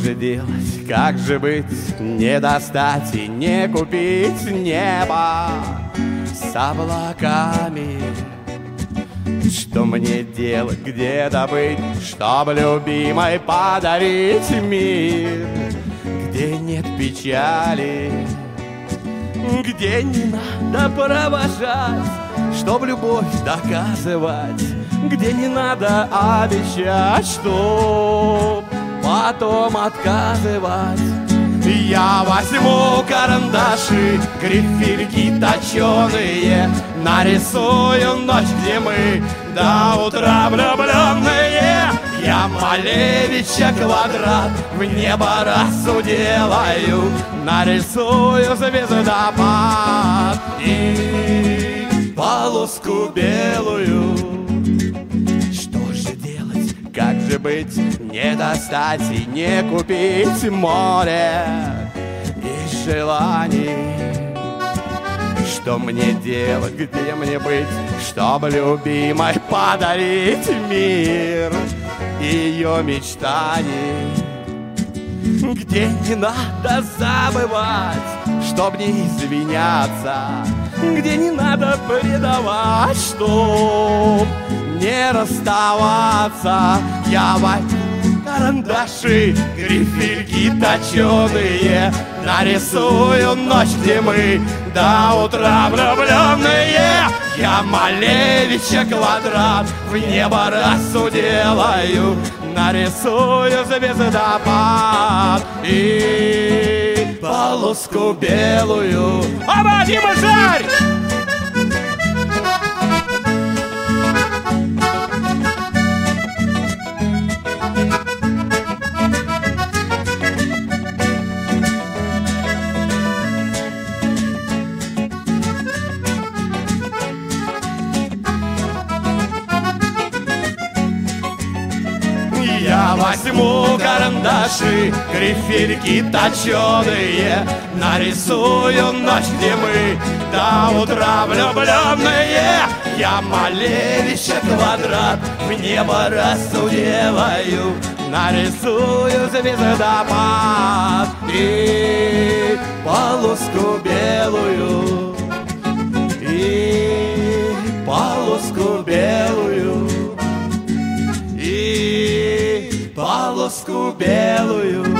же делать, как же быть, не достать и не купить небо с облаками? Что мне делать, где добыть, чтоб любимой подарить мир, где нет печали, где не надо провожать, чтоб любовь доказывать, где не надо обещать, чтоб потом отказывать. Я возьму карандаши, грифельки точеные, нарисую ночь, где мы до утра влюбленные. Я Малевича квадрат в небо расу делаю, нарисую звездопад и полоску белую. Что же делать, как же быть, не достать и не купить море и желаний? Что мне делать, где мне быть, чтобы любимой подарить мир ее мечтаний? Где не надо забывать, чтоб не извиняться, где не надо предавать, чтоб не расставаться. Я возьму карандаши, грифельки точеные, нарисую ночь, где мы до утра влюбленные. Я Малевича квадрат в небо расу делаю, нарисую звездопад и полоску белую. Оба, Дима, жарь! Я возьму карандаши, грифельки точеные, нарисую ночь, где мы до утра влюбленные. Я Малевича квадрат в небо расу делаю, нарисую звездопад и полоску белую, и полоску белую, и полоску белую.